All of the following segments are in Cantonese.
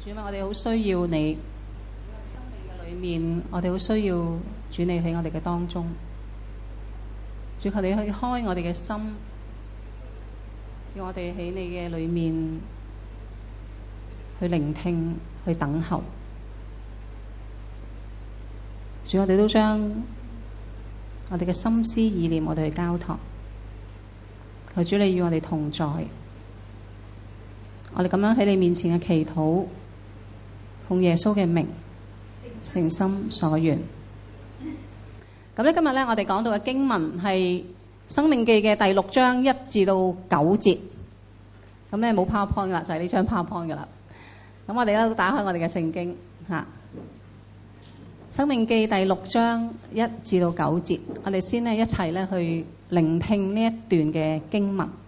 主啊，我哋好需要你，喺我哋生命嘅裏面，我哋好需要主你喺我哋嘅當中。主求你去開我哋嘅心，叫我哋喺你嘅裏面去聆聽、去等候。主，我哋都將我哋嘅心思意念，我哋去交託。求主你與我哋同在，我哋咁樣喺你面前嘅祈禱，奉耶穌嘅名，誠心所願。咁咧，今日咧，我哋講到嘅經文係《申命記》嘅第6章1至到9節。咁咧冇 PowerPoint 啦，就係呢張 PowerPoint 噶啦。咁我哋咧都打開我哋嘅聖經嚇，《申命記》第6章1至到9節。我哋先咧一齊咧去聆聽呢一段嘅經文。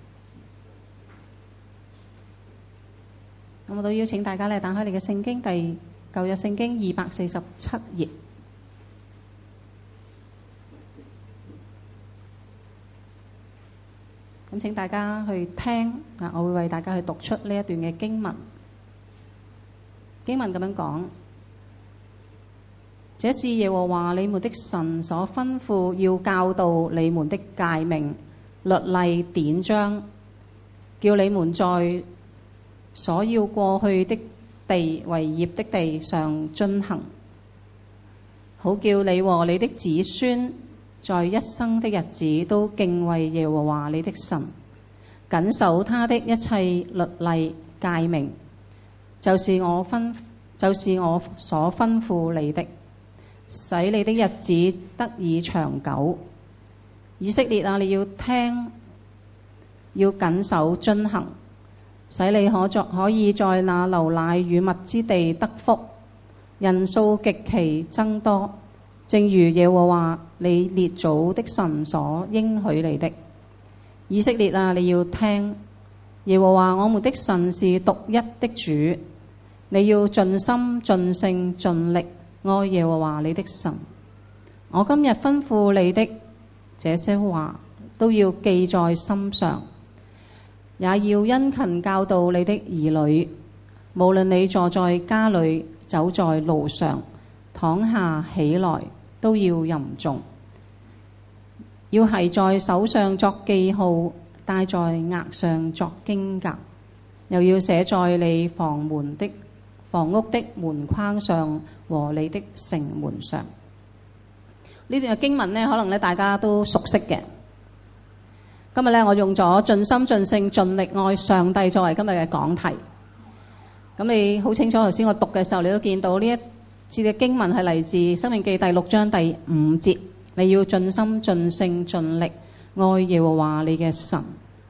咁我都邀請大家咧打開你嘅聖經，舊約聖經247頁。咁請大家去聽啊，我會為大家去讀出呢一段嘅經文。經文咁樣講：這是耶和華你們的神所吩咐要教導你們的誡命、律例、典章，叫你們在所要過去的地為業的地上遵行，好叫你和你的子孫在一生的日子都敬畏耶和華你的神，謹守他的一切律例誡命，就是我所吩咐你的，使你的日子得以長久。以色列啊，你要聽，要謹守遵行，使你可以在那流奶與蜜之地得福，人數極其增多，正如耶和華你列祖的神所應許你的。以色列啊，你要聽，耶和華我們的神是獨一的主，你要盡心盡性盡力愛耶和華你的神。我今日吩咐你的這些話都要記在心上，也要殷勤教導你的兒女，無論你坐在家裏，走在路上，躺下起來，都要吟誦，要繫在手上作記號，戴在額上作經格，又要寫在你房屋的門框上和你的城門上。呢段嘅經文呢，可能大家都熟悉嘅。今日我用咗盡心盡性盡力愛上帝作為今日嘅講題。咁你好清楚，頭先我讀嘅時候，你都見到呢一節嘅經文係嚟自《申命記》第6章第5節。你要盡心盡性盡力愛耶和華你嘅神。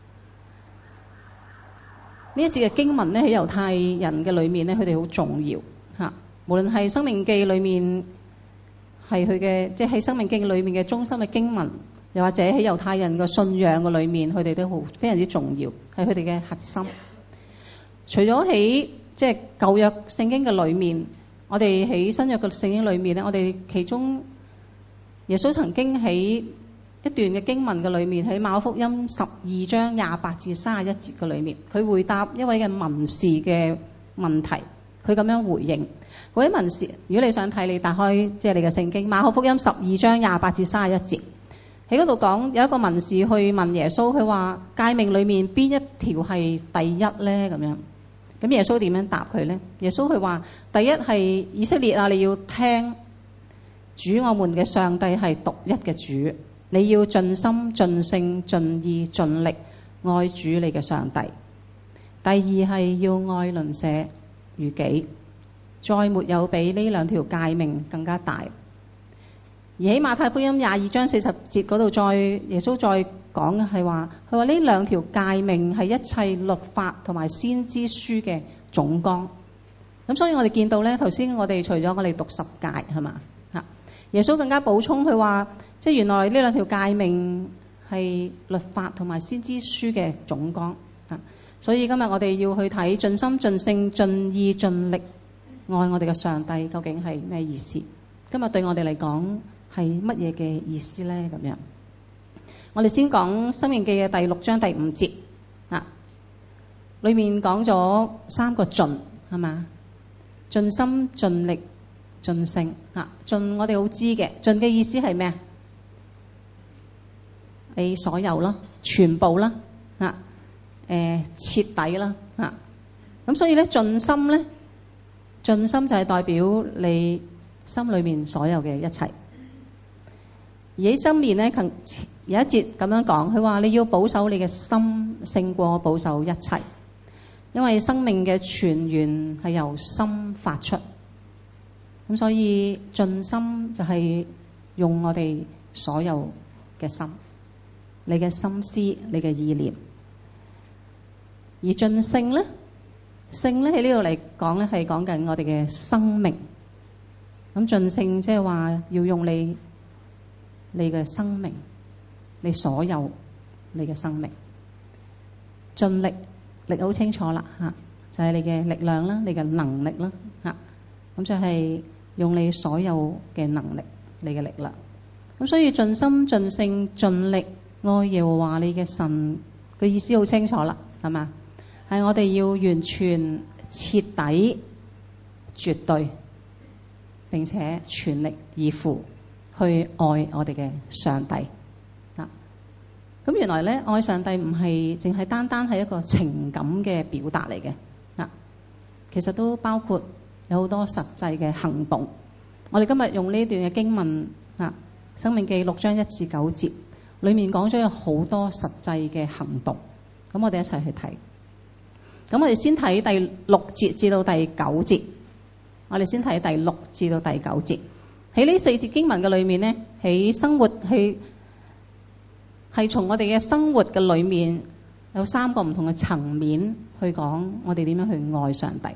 呢一節嘅經文呢，喺猶太人嘅裏面呢，佢哋好重要嚇。無論係《申命記》裏面係佢嘅，即係喺《申命記》裏面嘅中心嘅經文，又或者喺猶太人嘅信仰嘅裏面，佢哋都好非常之重要，係佢哋嘅核心。除咗喺即係舊約聖經嘅裏面，我哋喺新約嘅聖經裏面咧，我哋其中耶穌曾經喺一段嘅經文嘅裏面，喺馬可福音12章28至31節嘅裏面，佢回答一位嘅文士嘅問題，佢咁樣回應。嗰位文士，如果你想睇，你打開即係你嘅聖經馬可福音12章28至31節，喺嗰度講有一個文士去問耶穌，佢話誡命裏面邊一條係第一呢？咁樣，咁耶穌點樣答佢呢？耶穌佢話第一係以色列啊，你要聽主我們嘅上帝係獨一嘅主，你要盡心盡性盡意盡力愛主你嘅上帝。第二係要愛鄰舍如己，再沒有比呢兩條誡命更加大。而喺馬太福音22章40節嗰度，耶穌再講嘅係話，佢話呢兩條誡命係一切律法同埋先知書嘅總綱。咁所以我哋見到咧，頭先我哋除咗我哋讀十誡係嘛嚇，耶穌更加補充佢話，即係原來呢兩條誡命係律法同埋先知書嘅總綱嚇。所以今日我哋要去睇盡心盡性盡意盡力愛我哋嘅上帝究竟係咩意思？今日對我哋嚟講係乜嘢嘅意思呢？咁樣，我哋先講《申命記》嘅第6章第5節啊，裏面講咗3個盡係嘛？ 盡心盡力盡性盡我哋好知嘅，盡嘅意思係咩？你所有啦，全部啦徹底啦咁所以咧盡心咧，盡心就係代表你心裏面所有嘅一切。而喺心面咧，有一節咁樣講，佢話你要保守你嘅心勝過保守一切，因為生命嘅泉源係由心發出。咁所以盡心就係用我哋所有嘅心，你嘅心思，你嘅意念。而盡性咧，性咧喺呢度嚟講咧，係講緊我哋嘅生命。咁盡性即係話要用你嘅生命，你所有你嘅生命，盡力，力好清楚啦就係你嘅力量啦，你嘅能力啦咁就係用你所有嘅能力，你嘅力量。咁所以盡心盡性盡力愛耶和華你嘅神，個意思好清楚啦，係嘛？係我哋要完全徹底絕對並且全力以赴去愛我哋嘅上帝咁原來咧，愛上帝唔係淨係單單係一個情感嘅表達嚟嘅其實都包括有好多實際嘅行動。我哋今日用呢段嘅經文申命記6章1至9節裏面講咗有好多實際嘅行動。咁我哋一齊去睇。咁我哋先睇第6節至到第9節。我哋先睇第6至到第9節。喺呢4節經文嘅裏面呢，喺生活係從我哋嘅生活嘅裏面有3個唔同嘅層面去講我哋點樣去愛上帝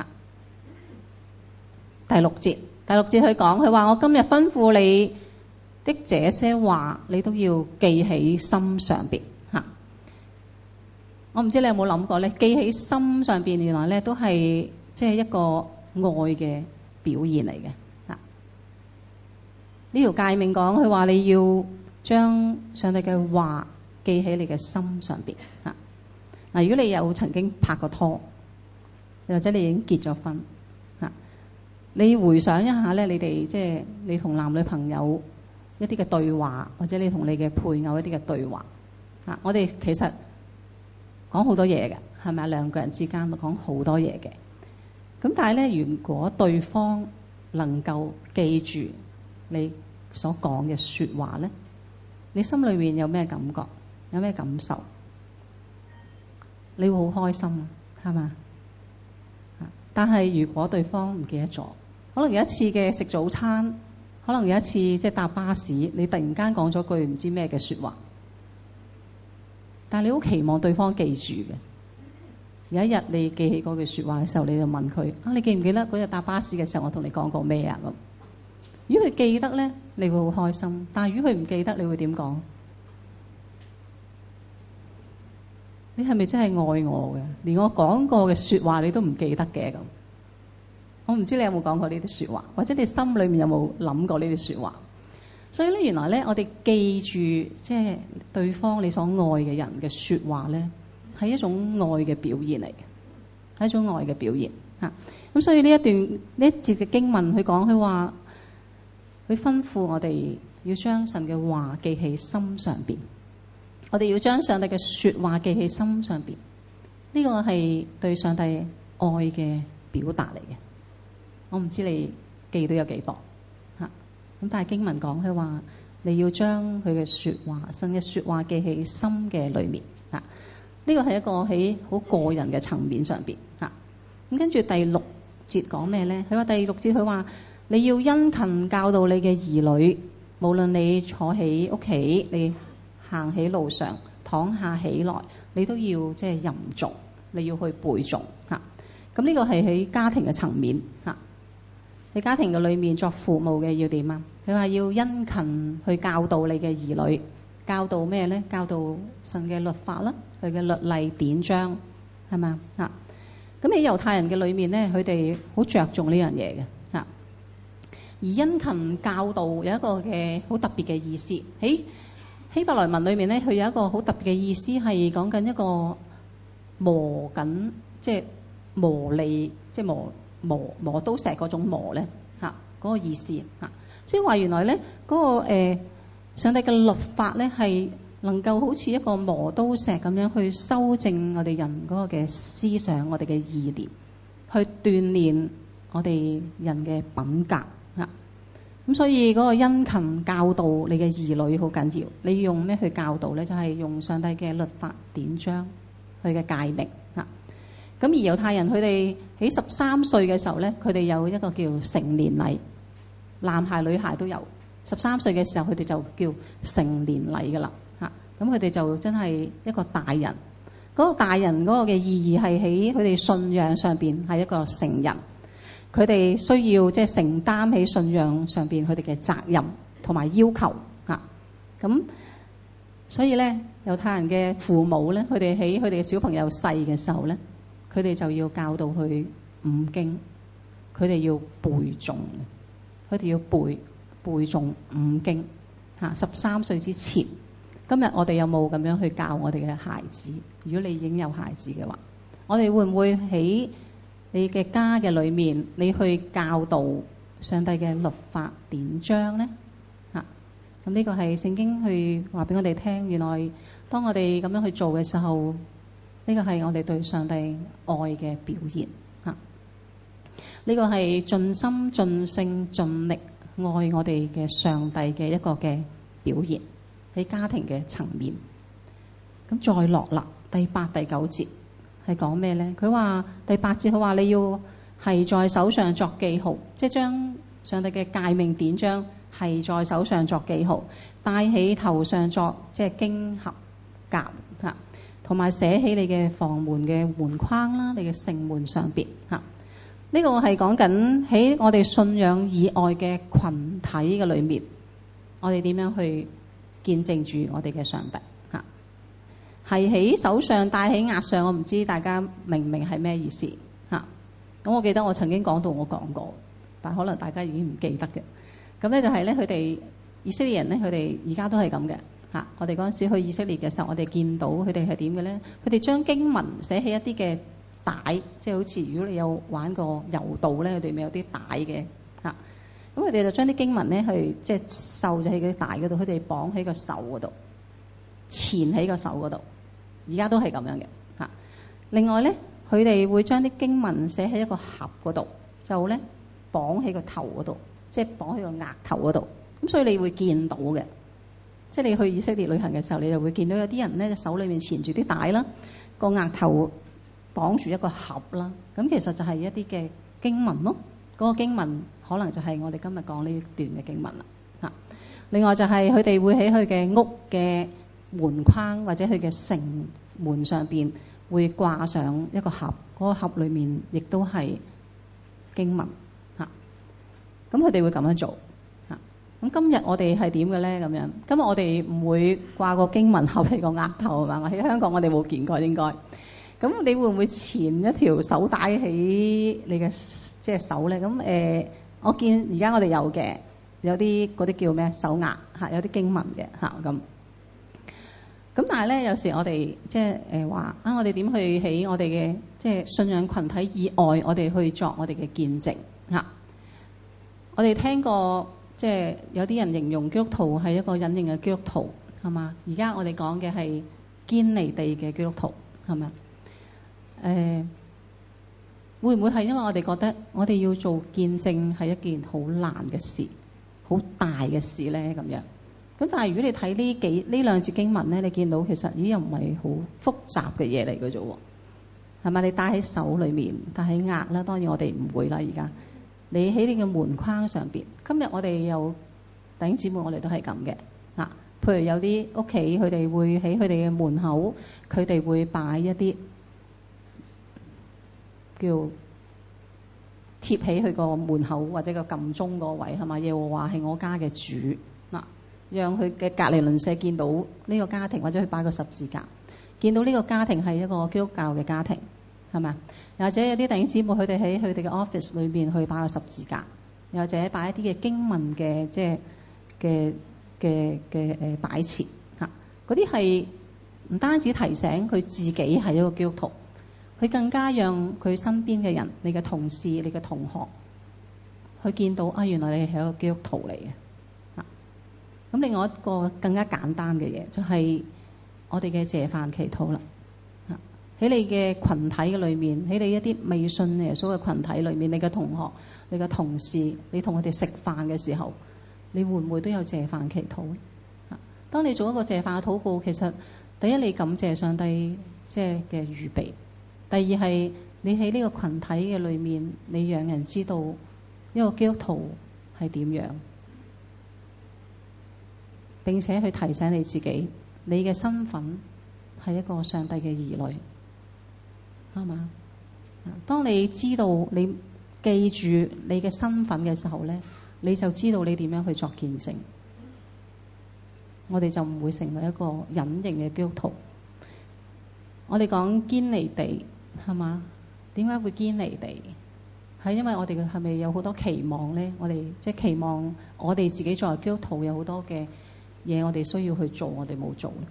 第6節佢講，佢話我今日吩咐你的這些話，你都要記喺心上邊我唔知你有冇諗過咧，記喺心上邊原來咧都係即係一個愛嘅表現嚟嘅呢條誡命講，佢話你要將上帝嘅話記喺你嘅心上邊如果你有曾經拍過拖，或者你已經結咗婚你回想一下咧，你哋即係你同男女朋友一啲嘅對話，或者你同你嘅配偶一啲嘅對話我哋其實講好多嘢嘅，係咪啊？兩個人之間都講好多嘢嘅。咁但係咧，如果對方能夠記住你所講嘅說話咧，你心裏面有咩感覺？有咩感受？你會好開心，係嘛？但係如果對方唔記得咗，可能有一次嘅食早餐，可能有一次即係搭巴士，你突然間講咗句唔知咩嘅說話，但係你好期望對方記住嘅。有一日你記起嗰句說話嘅時候，你就問佢你記唔記得嗰日搭巴士嘅時候我同你講過咩啊？咁如果佢記得咧，你會好開心。但係如果佢唔記得，你會點講？你係咪真係愛我嘅？連我講過嘅說話你都唔記得嘅咁？我唔知你有冇講過呢啲說話，或者你心裏面有冇諗過呢啲說話？所以咧，原來咧，我哋記住即係對方你所愛嘅人嘅說話咧，係一種愛嘅表現嚟嘅，係一種愛嘅表現咁所以呢一節嘅經文，佢講佢話，佢吩咐我哋要將神嘅話記喺心上邊。我哋要將上帝嘅說話記喺心上邊。呢個係對上帝愛嘅表達嚟嘅。我唔知你記到有幾多咁但係經文講佢話，你要將佢嘅說話，神嘅說話記喺心嘅裏面呢個係一個喺好個人嘅層面上邊咁跟住第6節講咩咧？佢話第6節佢話，你要殷勤教導你嘅兒女，無論你坐喺屋企，你行喺路上，躺下起來，你都要即係吟誦，你要去背誦咁呢個係喺家庭嘅層面喺家庭嘅裏面作父母嘅要點啊？佢話要殷勤去教導你嘅兒女，教導咩咧？教導神嘅律法啦，佢嘅律例典章係嘛咁喺猶太人嘅裏面咧，佢哋好着重呢樣嘢嘅而殷勤教導有一個嘅好特別嘅意思，喺希伯來文裏面咧，佢有一個好特別嘅意思，係講緊一個磨緊，即係磨利，即係磨刀石嗰種磨咧嗰個意思即係話原來咧嗰個上帝嘅律法咧係能夠好似一個磨刀石咁樣去修正我哋人嗰個嘅思想，我哋嘅意念，去鍛鍊我哋人嘅品格咁所以嗰個殷勤教導你嘅兒女好緊要。你要用咩去教導咧？就係用上帝嘅律法典章，佢嘅誡命咁而猶太人佢哋喺13歲嘅時候咧，佢哋有一個叫成年禮，男孩女孩都有。13歲嘅時候，佢哋就叫成年禮噶啦咁佢哋就真係一個大人。嗰個大人嗰個嘅意義係喺佢哋信仰上邊係一個成人。佢哋需要即係承擔喺信仰上邊佢哋嘅責任同埋要求咁所以咧，猶太人嘅父母咧，佢哋喺佢哋嘅小朋友細嘅時候咧，佢哋就要教導佢五經，佢哋要背誦，佢哋要背誦五經13歲之前。今日我哋有冇咁樣去教我哋嘅孩子？如果你已經有孩子嘅話，我哋會唔會喺你嘅家嘅裏面，你去教導上帝嘅律法典章咧咁呢個係聖經去話俾我哋聽。原來當我哋咁樣去做嘅時候，呢個係我哋對上帝愛嘅表現呢個係盡心盡性盡力愛我哋嘅上帝嘅一個嘅表現喺家庭嘅層面。咁再落啦，第8、第9節係講咩咧？佢話第8節佢話你要係在手上作記號，即係將上帝嘅誡命典章係在手上作記號，戴喺頭上作即係經盒甲同埋寫喺你嘅房門嘅門框啦，你嘅城門上邊呢個係講緊喺我哋信仰以外嘅群體嘅裏面，我哋點樣去見證住我哋嘅上帝係喺手上戴喺額上。我唔知大家明唔明係咩意思咁我記得我曾經講到我講過，但可能大家已經唔記得嘅。咁咧就係咧，佢哋以色列人咧，佢哋而家都係咁嘅我哋嗰陣時去以色列嘅時候，我哋見到佢哋係點嘅咧？佢哋將經文寫起一啲嘅帶，即係好似如果你有玩過柔道咧，佢哋咪有啲帶嘅咁佢哋就將啲經文咧去即係繡咗喺嗰啲帶嗰度，佢哋綁喺個手嗰度，纏喺個手嗰度。而家都係咁樣嘅另外咧，佢哋會將啲經文寫喺一個盒嗰度，就咧綁喺個頭嗰度，即係綁喺個額頭嗰度。咁所以你會見到嘅，即係你去以色列旅行嘅時候，你就會見到有啲人咧手裏面纏住啲帶啦，個額頭綁住一個盒啦。咁其實就係一啲嘅經文咯。嗰個經文可能就係我哋今日講呢段嘅經文啦另外就係佢哋會喺佢嘅屋嘅門框或者佢嘅城門上邊會掛上一個盒，嗰個盒裏面亦都係經文咁佢哋會咁樣做咁今日我哋係點嘅咧？咁樣今日我哋唔會掛個經文盒喺個額頭係嘛？喺香港我哋冇見過應該。咁你會唔會纏一條手帶喺你嘅即係手咧？咁我見而家我哋有嘅，有啲嗰啲叫咩手鐲有啲經文嘅咁但係咧，有時我哋即係話我哋點去喺我哋嘅即係信仰群體以外，我哋去作我哋嘅見證我哋聽過即係有啲人形容基督徒係一個隱形嘅基督徒係嘛？而家我哋講嘅係堅離地嘅基督徒係咪會唔會係因為我哋覺得我哋要做見證係一件好難嘅事，好大嘅事咧咁樣？咁但係如果你睇呢兩節經文咧，你見到其實又唔係好複雜嘅嘢嚟嘅啫喎，係咪？你戴喺手裏面，戴喺額啦，當然我哋唔會啦。而家你喺你嘅門框上邊，今日我哋有弟兄姊妹，我哋都係咁嘅譬如有啲屋企佢哋會喺佢哋嘅門口，佢哋會擺一啲叫貼喺佢個門口或者個撳鐘個位係嘛？耶和華係我家嘅主讓佢嘅隔離鄰舍見到呢個家庭，或者去擺個十字架，見到呢個家庭係一個基督教嘅家庭，係咪？又或者有啲弟兄姊妹佢哋喺佢哋嘅 office 裏邊去擺個十字架，又或者擺一啲嘅經文嘅即係嘅擺設嗰啲係唔單止提醒佢自己係一個基督徒， 佢更加讓佢身邊嘅人、你嘅同事、你嘅同學，去見到啊，原來你係一個基督徒嚟嘅。咁另外一個更加簡單嘅嘢，就係我哋嘅謝飯祈禱啦。喺你嘅群體嘅裏面，喺你一啲未信耶穌嘅群體裏面，你嘅同學、你嘅同事，你同佢哋食飯嘅時候，你會唔會都有謝飯祈禱？當你做一個謝飯嘅禱告，其實第一你感謝上帝即係嘅預備，第二係你喺呢個群體嘅裏面，你讓人知道一個基督徒係點樣，並且去提醒你自己，你嘅身份係一個上帝嘅兒女。啱嘛？當你知道你記住你嘅身份嘅時候咧，你就知道你點樣去作見證。我哋就唔會成為一個隱形嘅基督徒。我哋講堅離地係嘛？點解會堅離地？係因為我哋係咪有好多期望咧？我哋即係期望我哋自己作為基督徒有好多嘅嘢，我哋需要去做，我哋冇做。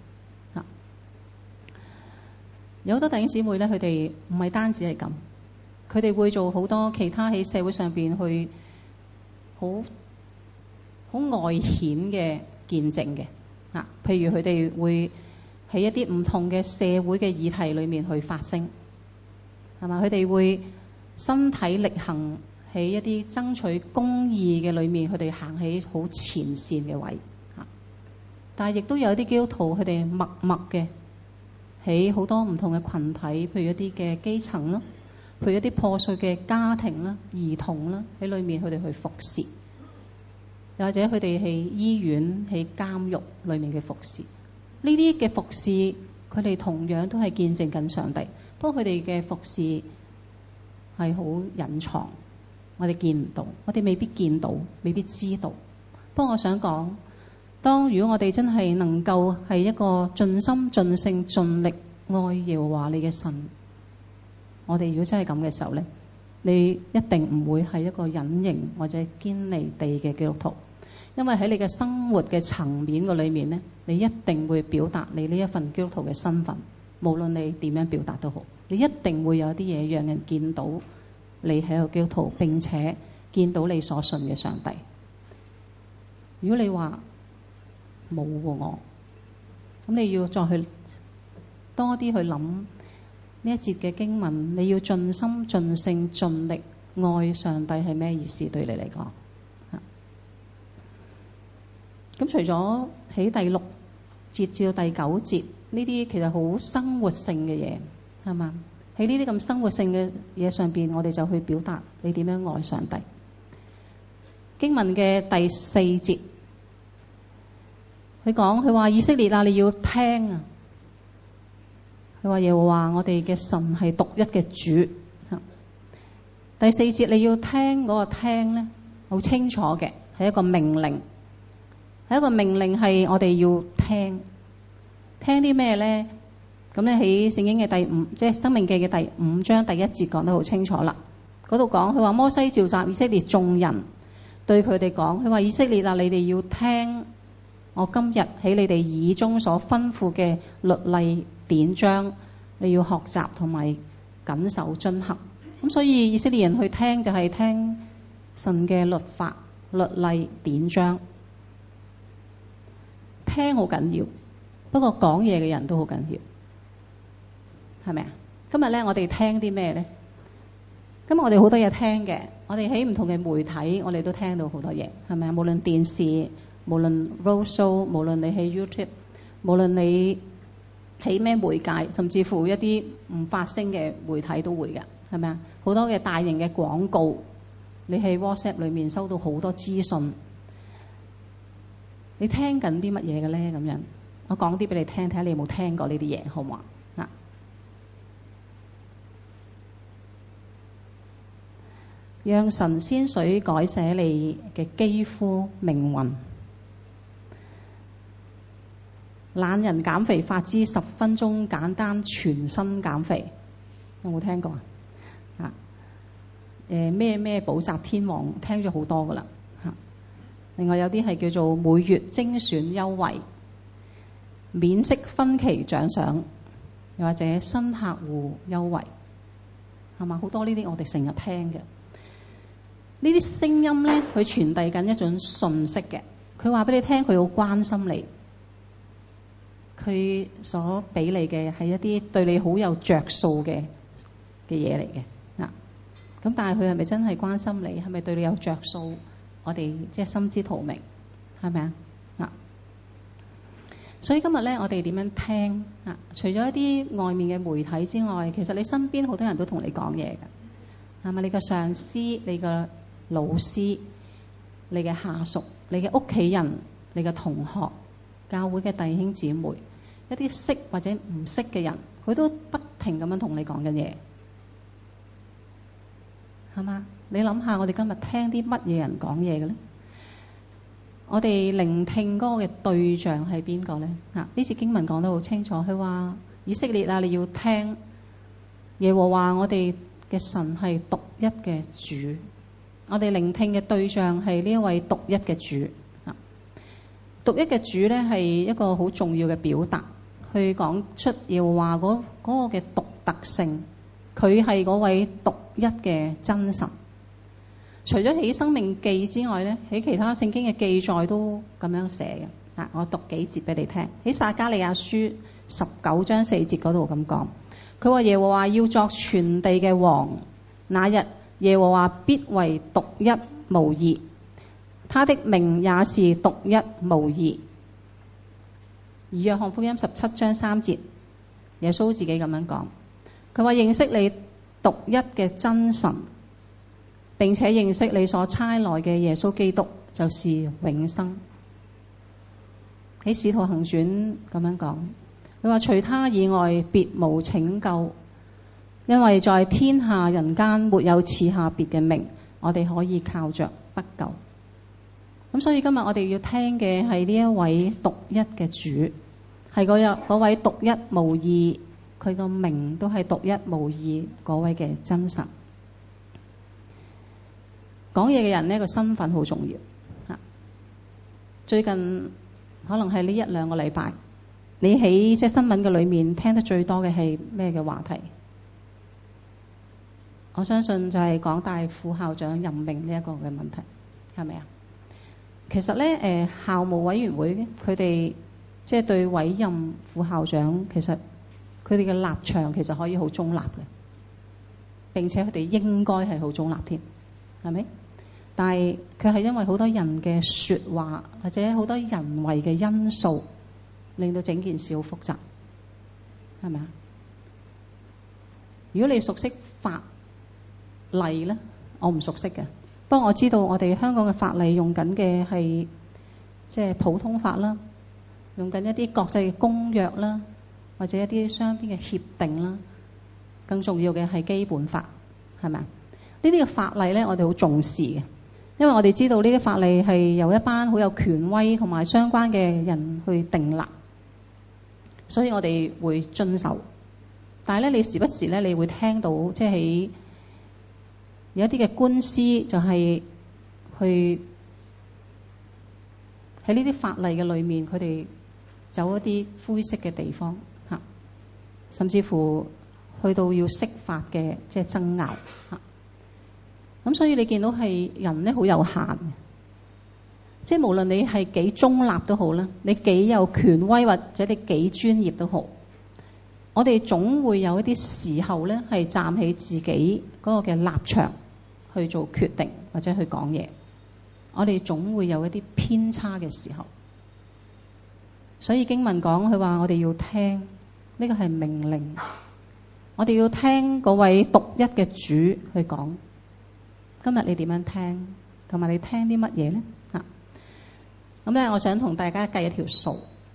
有好多弟兄姊妹咧，佢哋唔係單止係咁，佢哋會做好多其他喺社會上邊去好外顯嘅見證嘅。譬如佢哋會喺一啲唔同嘅社會嘅議題裏面去發聲，係嘛？佢哋會身體力行喺一啲爭取公義嘅裏面，佢哋行喺好前線嘅位。但係亦都有啲基督徒，佢哋默默嘅喺好多唔同嘅群體，譬如一啲嘅基層啦，譬如一啲破碎嘅家庭啦、兒童啦，喺裏面佢哋去服侍，又或者佢哋喺醫院、喺監獄裏面嘅服侍。呢啲嘅服侍，佢哋同樣都係見證緊上帝，不過佢哋嘅服侍係好隱藏，我哋見唔到，我哋未必見到，未必知道。不過我想講，當如果我哋真係能夠係一個盡心盡性盡力愛耶和華你嘅神，我哋如果真係咁嘅時候咧，你一定唔會係一個隱形或者堅離地嘅基督徒，因為喺你嘅生活嘅層面嘅裏面咧，你一定會表達你呢一份基督徒嘅身份，無論你點樣表達都好，你一定會有啲嘢讓人見到你係一個基督徒，並且見到你所信嘅上帝。如果你話冇我，咁你要再去多啲去諗呢一節嘅經文，你要盡心盡性盡力愛上帝係咩意思？對你嚟講，咁除咗喺第6節至到第9節呢啲其實好生活性嘅嘢，係嘛？喺呢啲咁生活性嘅嘢上邊，我哋就去表達你點樣愛上帝。經文嘅第4節。佢話以色列啊，你要聽啊！佢話耶和華我哋嘅神係獨一嘅主。第4節你要聽嗰個聽咧，好清楚嘅，係一個命令，係一個命令，係我哋要聽。聽啲咩咧？咁咧喺聖經嘅第5，即係申命記嘅第5章第1節講得好清楚啦。嗰度講，佢話摩西召集以色列眾人，對佢哋講，佢話以色列啊，你哋要聽。我今日喺你哋耳中所吩咐嘅律例典章，你要學習同埋謹守遵行。咁所以以色列人去聽就係聽神嘅律法、律例典章。聽好緊要，不過講嘢嘅人都好緊要，係咪啊？今日咧我哋聽啲咩咧？今日我哋好多嘢聽嘅，我哋喺唔同嘅媒體，我哋都聽到好多嘢，係咪啊？無論電視，無論 roadshow， 無論你喺 YouTube， 無論你喺咩媒介，甚至乎一啲唔發聲嘅媒體都會㗎，係咪啊？好多嘅大型嘅廣告，你喺 WhatsApp 裏面收到好多資訊，你聽緊啲乜嘢嘅咧？咁樣我講啲俾你聽，睇下你有冇聽過呢啲嘢，好唔好啊？讓神仙水改寫你嘅肌膚命運。懶人減肥法之10分鐘簡單全身減肥，有冇聽過啊？咩補習天王聽咗好多噶啦嚇。另外有啲係叫做每月精選優惠、免息分期獎賞，又或者新客戶優惠係嘛？好多呢啲我哋成日聽嘅呢啲聲音咧，佢傳遞緊一種訊息嘅。佢話俾你聽，佢好關心你，佢所俾你嘅係一啲對你好有着數嘅嘢嚟嘅嗱。咁但係佢係咪真係關心你？係咪對你有着數？我哋即係心知肚明，係咪啊？嗱，所以今日咧，我哋點樣聽啊？除咗一啲外面嘅媒體之外，其實你身邊好多人都同你講嘢㗎，係咪？你嘅上司、你嘅老師、你嘅下屬、你嘅屋企人、你嘅同學、教會嘅弟兄姊妹，一啲識或者唔識嘅人，佢都不停咁樣同你講緊嘢，係嘛？你諗下，我哋今日聽啲乜嘢人講嘢嘅咧？我哋聆聽嗰個嘅對象係邊個咧？呢節經文講得好清楚，佢話以色列啊，你要聽耶和華我哋嘅神係獨一嘅主。我哋聆聽嘅對象係呢一位獨一嘅主。獨一嘅主咧係一個好重要嘅表達，去講出耶和華嗰個嘅獨特性。佢係嗰位獨一嘅真神。除咗喺申命記之外咧，喺其他聖經嘅記載都咁樣寫嘅。我讀幾節俾你聽。喺撒迦利亞書19章4節嗰度咁講，佢話耶和華要作全地嘅王，那日耶和華必為獨一無二，他的名也是獨一無二。而約翰福音17章3節，耶穌自己咁樣講，佢話認識你獨一嘅真神，並且認識你所差來嘅耶穌基督，就是永生。喺使徒行傳咁樣講，佢話除他以外別無拯救，因為在天下人間沒有賜下別嘅名，我哋可以靠着得救。咁所以今日我哋要聽嘅係呢一位獨一嘅主，係嗰位獨一無二，佢個名都係獨一無二嗰位嘅真神。講嘢嘅人呢個身份好重要。最近可能係呢1-2個禮拜，你喺即係新聞嘅裏面聽得最多嘅係咩嘅話題？我相信就係港大副校長任命呢一個嘅問題，係咪啊？其實咧，校務委員會佢哋即係對委任副校長，其實佢哋嘅立場其實可以好中立嘅，並且佢哋應該係好中立添，係咪？但係佢係因為好多人嘅説話或者好多人為嘅因素，令到整件事好複雜，係咪啊？如果你熟悉法例咧，我唔熟悉嘅，不過我知道我哋香港嘅法例用緊嘅係即係普通法啦，用緊一啲國際嘅公約啦，或者一啲雙邊嘅協定啦，更重要嘅係基本法，係咪啊？呢啲嘅法例咧，我哋好重視嘅。因為我哋知道呢啲法例係由一班好有權威同埋相關嘅人去訂立，所以我哋會遵守。但係咧，你時不時咧，你會聽到即係有一啲嘅官司，就係去喺呢啲法例嘅裏面，佢哋走一啲灰色嘅地方嚇，甚至乎去到要釋法嘅即係爭拗嚇。咁所以你見到係人咧好有限嘅，即係無論你係幾中立都好啦，你幾有權威或者你幾專業都好，我哋總會有一啲時候咧係站喺自己嗰個嘅立場去做決定或者去講嘢，我哋總會有一啲偏差嘅時候。所以經文講佢話我哋要聽，呢個係命令，我哋要聽嗰位獨一嘅主去講。今日你點樣聽，同埋你聽啲乜嘢呢？咁咧，我想同大家計一條數。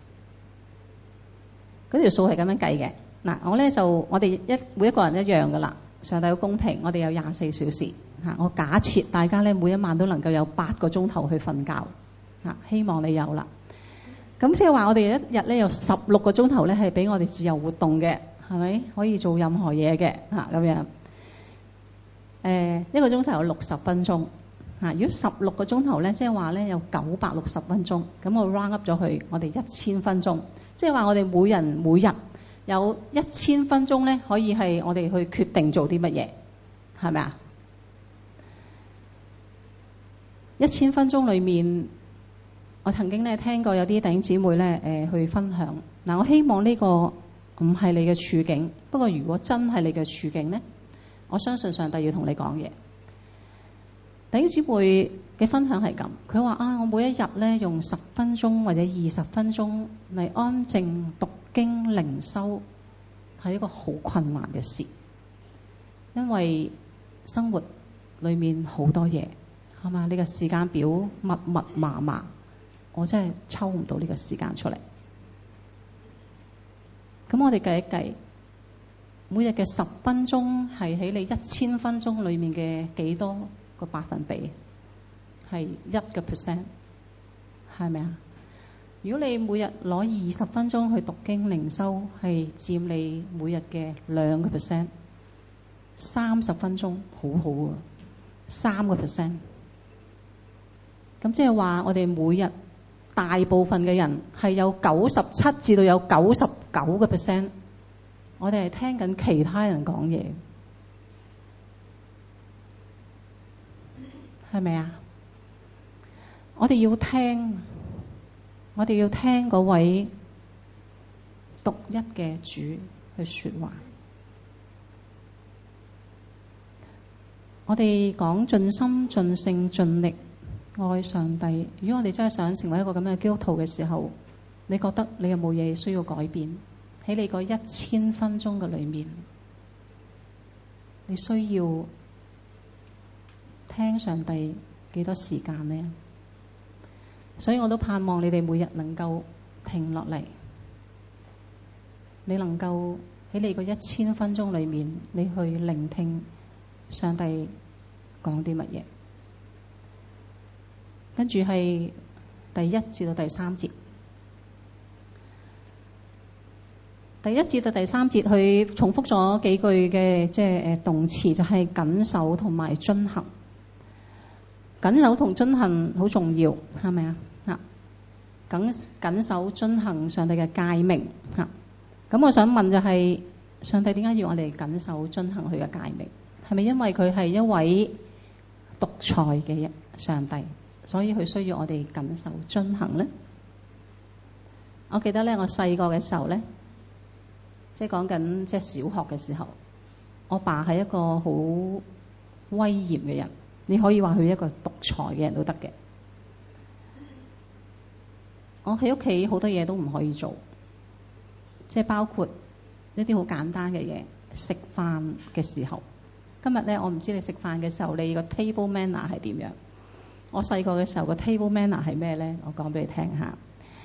嗰條數係咁樣計嘅。我哋每一個人一樣噶啦。上帝好公平，我哋有24小時。我假設大家咧每一晚都能夠有8個鐘頭去瞓覺。希望你有啦。咁即係話我哋一日咧有16個鐘頭咧係俾我哋自由活動嘅，係咪？可以做任何嘢嘅咁樣。一個鐘頭有60分鐘，如果16個鐘頭咧，即係話咧有960分鐘，咁我 round up 咗去，我哋1000分鐘，即係話我哋每日有1000分鐘咧，可以係我哋去決定做啲乜嘢， 係咪啊？1000分鐘裏面，我曾經咧聽過有啲弟兄姊妹咧去分享。嗱，我希望呢個唔係你嘅處境，不過如果真係你嘅處境咧，我相信上帝要同你講嘢。弟兄姊妹嘅分享係咁，佢話啊，我每一日咧用10分鐘或者20分鐘嚟安靜讀經靈修，係一個好困難嘅事，因為生活裏面好多嘢，係嘛？呢個時間表密密麻麻，我真係抽唔到呢個時間出嚟。咁我哋計一計，每日嘅10分鐘係喺你1000分鐘裏面嘅幾多個百分比？係1%，係咪啊？如果你每日攞20分鐘去讀經靈修，係佔你每日嘅2%。30分鐘好好啊，3%。咁即係話我哋每日大部分嘅人係有97至到有99%，我哋係聽緊其他人講嘢，係咪啊？我哋要聽嗰位獨一嘅主去說話。我哋講盡心盡性盡力愛上帝。如果我哋真係想成為一個咁樣嘅基督徒嘅時候，你覺得你有冇嘢需要改變？喺你個1000分鐘嘅裏面，你需要聽上帝幾多時間呢？所以我都盼望你哋每日能夠停落嚟，你能夠喺你個1000分鐘裏面，你去聆聽上帝講啲乜嘢。跟住係第1至到第3節。第1至到第3節，佢重複咗幾句嘅即係動詞，就係謹守同埋遵行。謹守同遵行好重要，係咪啊？謹守遵行上帝嘅誡命。咁我想問就係，上帝點解要我哋謹守遵行佢嘅誡命？係咪因為佢係一位獨裁嘅上帝，所以佢需要我哋謹守遵行呢？我記得咧，我細個嘅時候咧，即係講緊即係小學嘅時候，我爸係一個好威嚴嘅人，你可以話佢一個獨裁嘅人都得嘅。我喺屋企好多嘢都唔可以做，即係包括一啲好簡單嘅嘢，食飯嘅時候。今日咧，我唔知你食飯嘅時候，你個 table manner 係點樣？我細個嘅時候個 table manner 係咩咧？我講俾你聽下。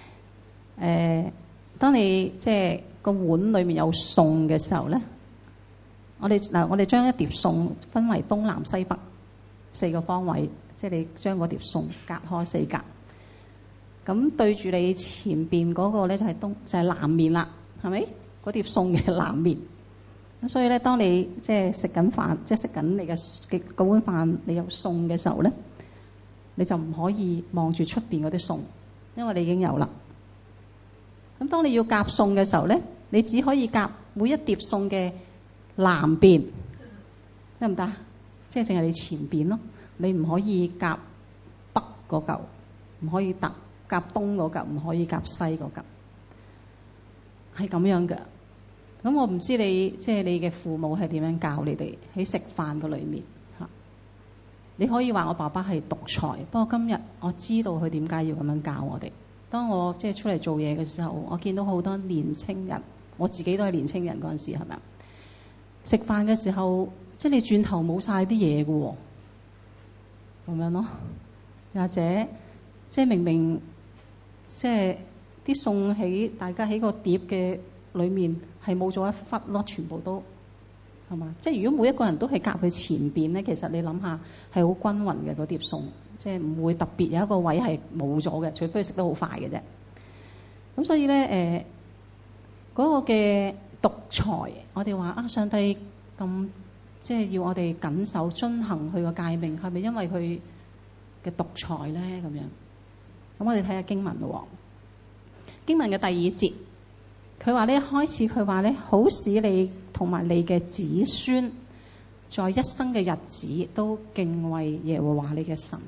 當你即係個碗裏面有餸嘅時候咧，我哋將一碟餸分為東南西北4個方位，即係你將嗰碟餸隔開4格。咁對住你前邊嗰個咧就係南面啦，係咪？嗰碟餸嘅南面。咁所以咧，當你即係食緊飯，即係食緊你嘅嗰碗飯，你有餸嘅時候咧，你就唔可以望住出邊嗰啲餸，因為你已經有啦。咁當你要夾餸嘅時候咧，你只可以夾每一碟餸嘅南邊，得唔得？即係淨係你前邊咯，你唔可以夾北嗰嚿，唔可以夾東嗰嚿，唔可以夾西嗰嚿，係咁樣嘅。咁我唔知你即係你嘅父母係點樣教你哋喺食飯嘅裏面嚇。你可以話我爸爸係獨裁，不過今日我知道佢點解要咁樣教我哋。當我即係出嚟做嘢嘅時候，我見到好多年青人，我自己都係年青人嗰陣時，係咪啊？食飯嘅時候，即係你轉頭冇晒啲嘢嘅喎，咁樣咯。或者即係明明即係啲餸喺大家喺個碟嘅裏面係冇咗一忽咯，全部都係嘛？即係如果每一個人都係夾佢前邊咧，其實你諗下係好均勻嘅嗰碟餸，即係唔會特別有一個位係冇咗嘅，除非佢食得好快嘅啫。咁所以咧嗰個嘅獨裁，我哋話啊，上帝咁即係要我哋謹守遵行佢個誡命，係咪因為佢嘅獨裁咧？咁樣咁我哋睇下經文咯。經文嘅第2節。佢話咧，一開始佢話咧，好使你同埋你嘅子孫在一生嘅日子都敬畏耶和華你嘅神。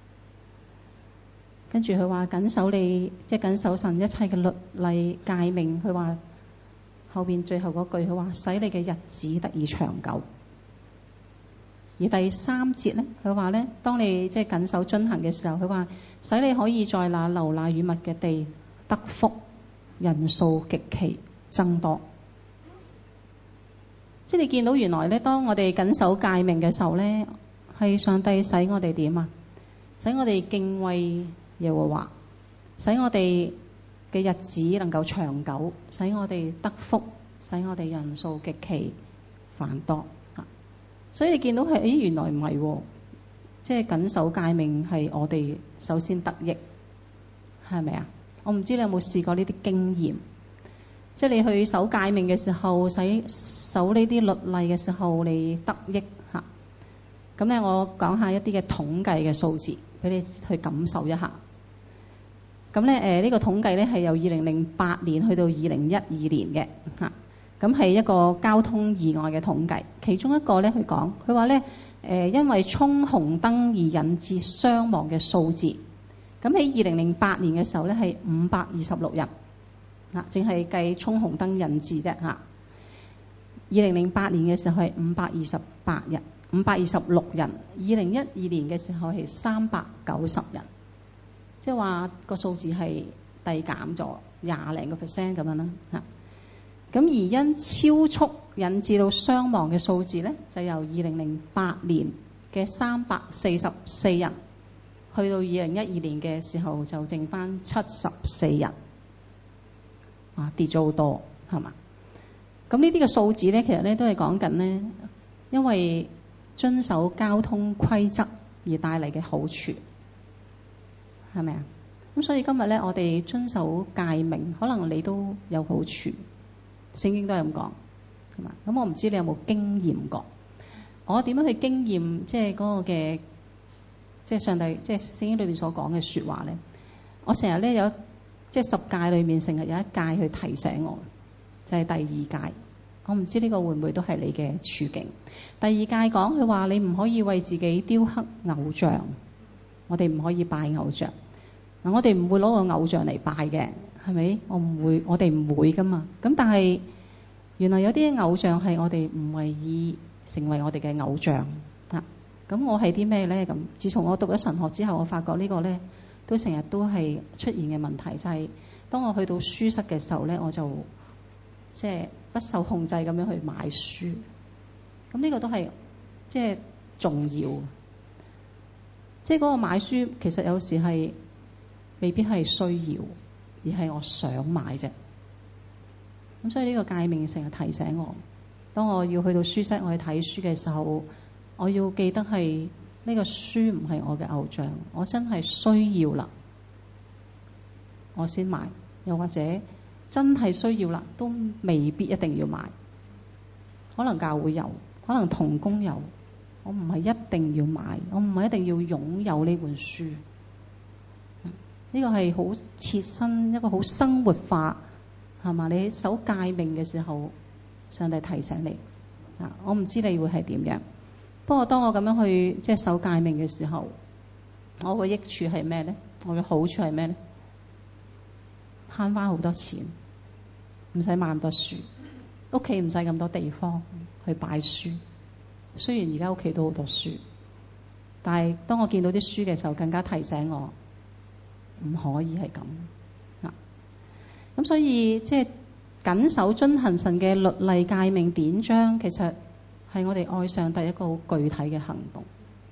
跟住佢話謹守你，即係謹守神一切嘅律例誡命。佢話後邊最後嗰句，佢話使你嘅日子得以長久。而第3節咧，佢話咧，當你即係謹守遵行嘅時候，佢話使你可以在那流奶與蜜嘅地得福，人數極其增多。即係你見到原來咧，當我哋謹守誡命嘅時候咧，係上帝使我哋點啊？使我哋敬畏耶和華，使我哋嘅日子能夠長久，使我哋得福，使我哋人數極其繁多。所以你見到係，原來唔係喎，即係謹守誡命係我哋首先得益，係咪啊？我唔知你有冇試過呢啲經驗，即係你去守誡命嘅時候，守呢啲律例嘅時候，你得益嚇。咁咧，我講下一啲嘅統計嘅數字俾你去感受一下。咁咧，呢個統計咧係由2008年去到2012年嘅嚇。咁係一個交通意外嘅統計，其中一個咧，佢話咧，因為衝紅燈而引致傷亡嘅數字，咁喺2008年嘅時候咧係526人，淨係計衝紅燈引致啫嚇。2008年嘅時候係526人，2012年嘅時候係390人，即係話個數字係遞減咗20%咁樣啦嚇。咁而因超速引致到傷亡嘅數字咧，就由2008年嘅344人，去到2012年嘅時候就剩翻74人，跌咗好多，係嘛？咁呢啲嘅數字咧，其實咧都係講緊咧，因為遵守交通規則而帶嚟嘅好處，係咪啊？咁所以今日咧，我哋遵守誡命，可能你都有好處。聖經都係咁講，係嘛？咁我唔知你有冇經驗過？我點樣去經驗即係嗰個嘅，即係上帝，即係聖經裏面所講嘅説話咧？我成日咧有即係10誡裏面，成日有一誡去提醒我，就係第2誡。我唔知呢個會唔會都係你嘅處境？第2誡講佢話你唔可以為自己雕刻偶像，我哋唔可以拜偶像。嗱，我哋唔會攞個偶像嚟拜嘅。係咪？我哋唔會噶嘛。咁但係原來有啲偶像係我哋唔為意成為我哋嘅偶像啊。咁我係啲咩咧？咁自從我讀咗神學之後，我發覺呢個咧都成日都係出現嘅問題，就係當我去到書室嘅時候咧，我就即係不受控制咁樣去買書。咁呢個都係即係重要。即係嗰個買書其實有時係未必係需要，而係我想買啫。咁所以呢個誡命成日提醒我，當我要去到書室我去睇書嘅時候，我要記得係呢個書唔係我嘅偶像，我真係需要啦，我先買。又或者真係需要啦，都未必一定要買。可能教會有，可能同工有，我唔係一定要買，我唔係一定要擁有呢本書。呢個係好切身，一個好生活化，係嘛？你喺守誡命嘅時候，上帝提醒你。我唔知你會係點樣。不過當我咁樣去即係守誡命嘅時候，我個益處係咩咧？我嘅好處係咩咧？慳翻好多錢，唔使買咁多書，屋企唔使咁多地方去擺書。雖然而家屋企都好多書，但係當我見到啲書嘅時候，更加提醒我。唔可以係咁啊！咁所以即係謹守遵行神嘅律例誡命典章，其實係我哋愛上帝一個好具體嘅行動。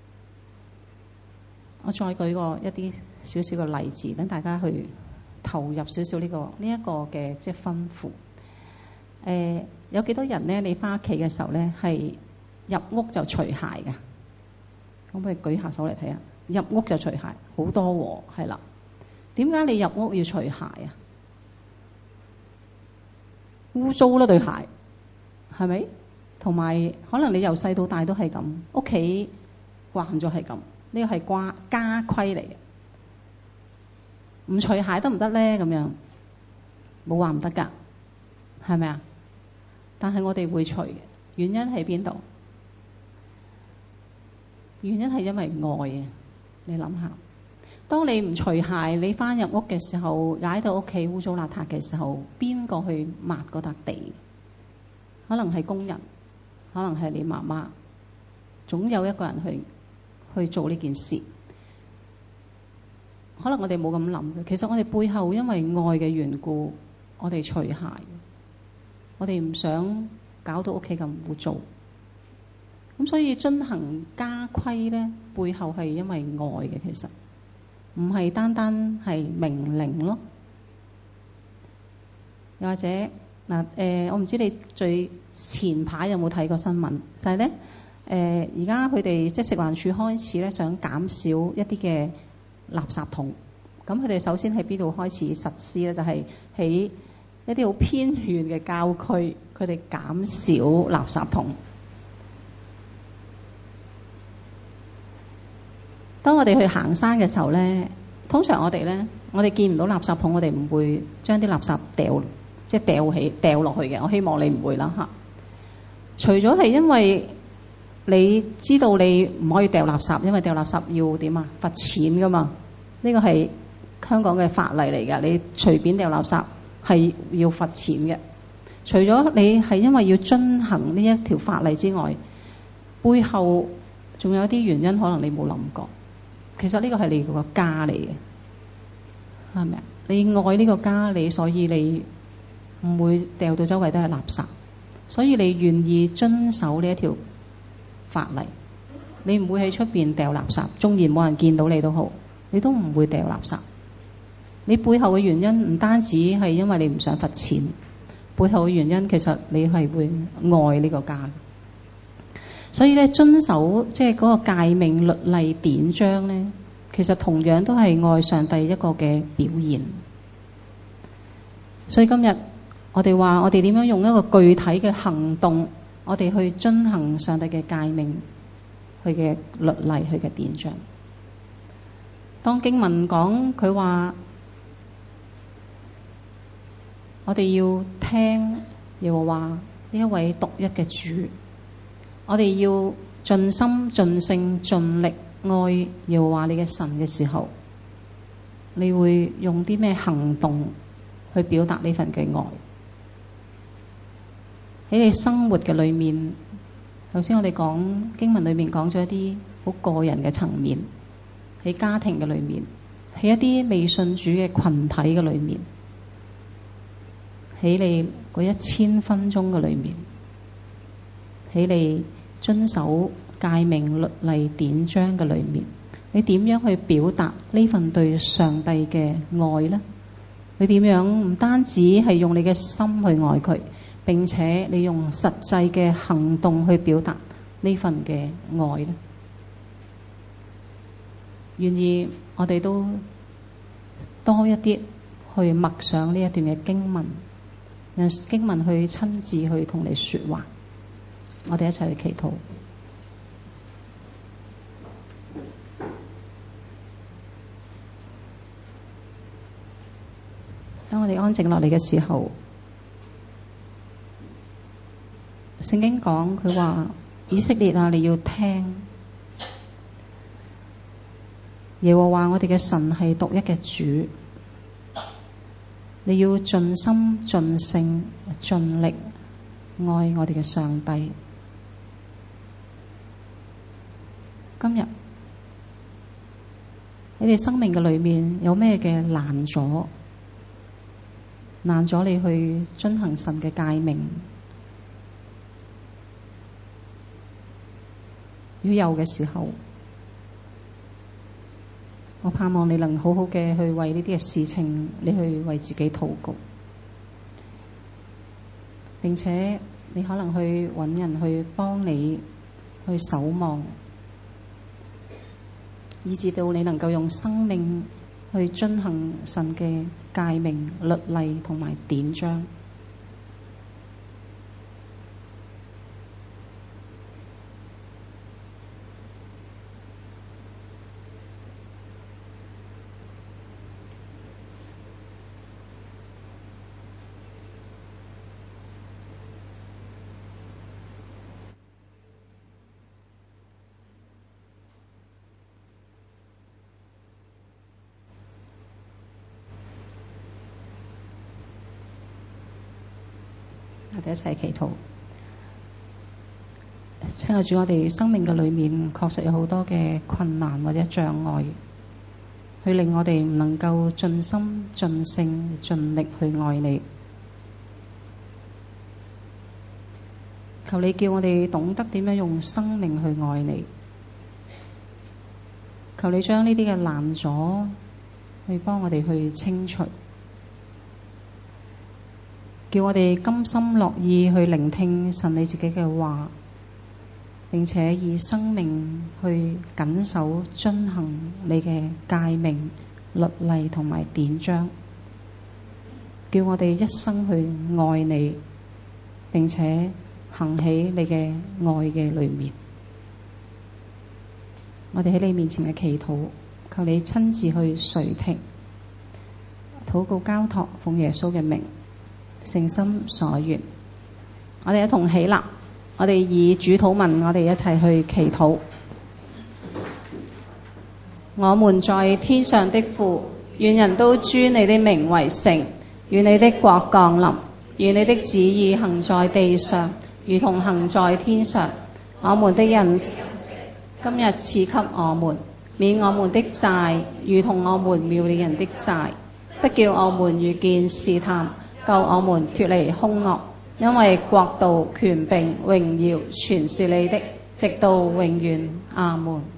我再舉個一啲少少嘅例子，等大家去投入少少呢一個嘅即係吩咐。有幾多人咧？你翻屋企嘅時候咧，係入屋就除鞋嘅？可唔可以舉下手嚟睇下？入屋就除鞋，好多喎，係啦。點解你入屋要除鞋啊？污糟啦對鞋，係咪？同埋可能你由細到大都係咁，屋企慣咗係咁，呢個係家規嚟嘅。唔除鞋得唔得咧？咁樣冇話唔得㗎，係咪啊？但係我哋會除嘅原因喺邊度？ 原因係因為愛啊！你諗下，當你唔除鞋，你翻入屋嘅時候，踩到屋企污糟邋遢嘅時候，邊個去抹嗰笪地？可能係工人，可能係你媽媽，總有一個人去做呢件事。可能我哋冇咁諗嘅，其實我哋背後因為愛嘅緣故，我哋除鞋，我哋唔想搞到屋企咁污糟。咁所以遵行家規咧，背後係因為愛嘅，其實唔係單單係命令咯。又或者嗱，我唔知你最前排有冇睇過新聞，就係咧而家佢哋即係食環署開始咧，想減少一啲嘅垃圾桶。咁佢哋首先喺邊度開始實施咧？就係喺一啲好偏遠嘅郊區，佢哋減少垃圾桶。當我哋去行山嘅時候咧，通常我哋見唔到垃圾桶，我哋唔會將啲垃圾掉落去嘅。我希望你唔會啦嚇。除咗係因為你知道你唔可以掉垃圾，因為掉垃圾要點啊？罰錢噶嘛。呢個係香港嘅法例嚟㗎。你隨便掉垃圾係要罰錢嘅。除咗你係因為要遵行呢一條法例之外，背後仲有啲原因，可能你冇諗過。其實呢個係你個家嚟嘅，係咪啊？你愛呢個家，所以你唔會掉到周圍都係垃圾，所以你願意遵守呢一條法例，你唔會喺出邊掉垃圾，縱然冇人見到你都好，你都唔會掉垃圾。你背後嘅原因唔單止係因為你唔想罰錢，背後嘅原因其實你係會愛呢個家。所以咧，遵守即係嗰個誡命律例典章咧，其實同樣都係愛上帝一個嘅表現。所以今日我哋話，我哋點樣用一個具體嘅行動，我哋去遵行上帝嘅誡命，佢嘅律例，佢嘅典章。當經文講佢話，我哋要聽耶和華呢一位獨一嘅主。我哋要盡心盡性盡力愛耶和華你嘅神嘅時候，你會用啲咩行動去表達呢份嘅愛？喺你生活嘅裏面，頭先我哋講經文裏面講咗一啲好個人嘅層面，喺家庭嘅裏面，喺一啲未信主嘅群體嘅裏面，喺你嗰1000分鐘嘅裏面，喺你遵守誡命律例典章嘅裏面，你點樣去表達呢份對上帝嘅愛呢？你點樣唔單止係用你嘅心去愛佢，並且你用實際嘅行動去表達呢份嘅愛呢？願意我哋都多一啲去默想呢一段嘅經文，讓經文去親自去同你說話。我哋一齊去祈禱。當我哋安靜落嚟嘅時候，聖經講佢話：以色列啊，你要聽，耶和華我哋嘅神係獨一嘅主，你要盡心盡性盡力愛我哋嘅上帝。今日你哋生命嘅裏面有咩嘅難阻你去遵行神嘅誡命？如果有嘅時候，我盼望你能好好嘅去為呢啲嘅事情，你去為自己禱告，並且你可能去揾人去幫你去守望，以至到你能夠用生命去遵行神嘅誡命、律例同埋典章。 我哋一齊祈禱。親愛主，我哋生命嘅裏面確實有好多嘅困難或者障礙，去令我哋唔能夠盡心盡性盡力去愛你。求你叫我哋懂得點樣用生命去愛你。求你將呢啲嘅攔阻去幫我哋去清除，叫我哋甘心樂意去聆聽神你自己嘅話，並且以生命去謹守遵行你嘅誡命、律例同埋典章，叫我哋一生去愛你，並且行喺你嘅愛嘅裏面。我哋喺你面前嘅祈禱，求你親自去垂聽，禱告交託，奉耶穌嘅名，誠心所願。我哋一同起立，我哋以主禱文，我哋一齊去祈禱。我們在天上的父，願人都尊你的名為聖，願你的國降臨，願你的旨意行在地上，如同行在天上。我們的人今日賜給我們，免我們的債，如同我們免了人的債，不叫我們遇見試探，救我們脫離兇惡。因為國度、權柄、榮耀全是你的，直到永遠。阿們。